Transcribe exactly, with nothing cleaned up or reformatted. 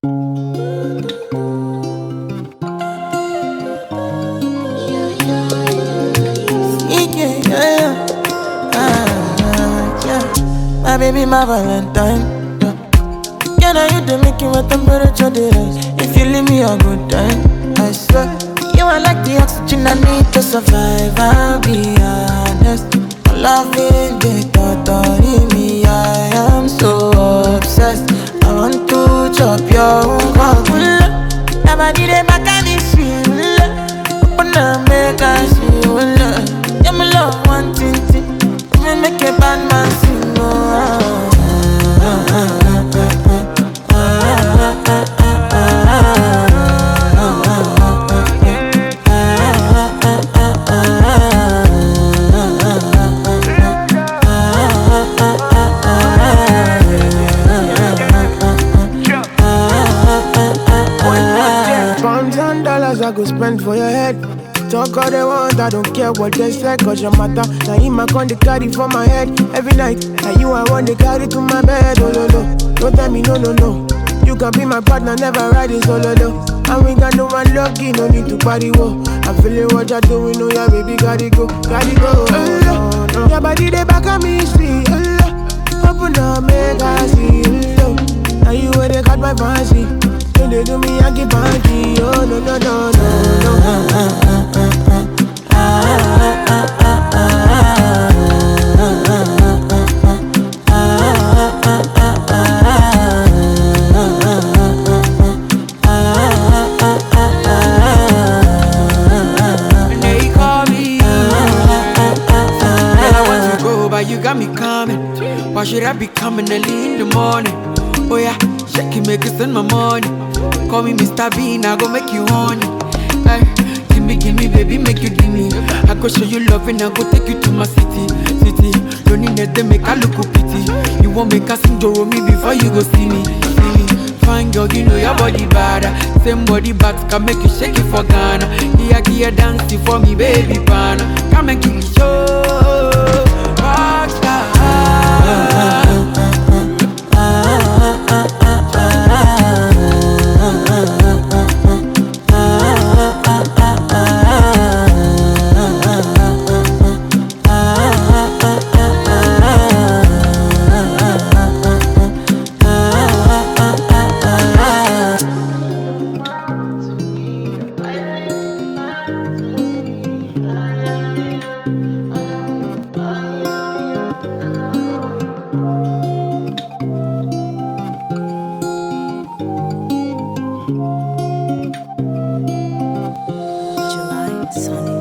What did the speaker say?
Yeah, yeah, yeah. Ah, yeah. My baby, my Valentine. Yeah. Can I you to make you a temperature the rise? If you leave me a good time, I swear. You are like the oxygen I need to survive. I'll be honest. My loving the thought of me. I am so obsessed. I want to chop your own. Never did it back at this shit. Open up, make us see. Yeah, me love one thing, thing. Me make a bad man sing. Oh, ah, ah, ah, ah, ah, ah, Pounds and dollars I go spend for your head. Talk all they want, I don't care what they say. Cause your matter, now him I con the carry for my head every night. Now you I want to carry to my bed, oh no no. Don't tell me no no no. You can be my partner, never ride it solo no. And we got no one lucky, no need to party wo. I'm feeling what you're doing, oh yeah baby, gotta go, gotta go. Oh, no, no. Your body they back on me, see, oh, open up, make I see, oh. Now you where they got my fancy. When they do me, I keep panty. Oh no no no no no. And they call me. And I want to go, but you got me coming. Why should I be coming early in the morning? Oh yeah, shake it, make it send my money. Call me Mister Bean, I go make you honey. Hey, give me, give me, baby, make you give me. I go show you love and I go take you to my city, city. Don't need them, make I look pity. You won't make a sing Doro me before you go see me, see me. Fine girl, you know your body bad. Same body bags can make you shake it for Ghana. Here, here, dancing for me, baby, pana. Come and give me show, rockstar. July Sunny.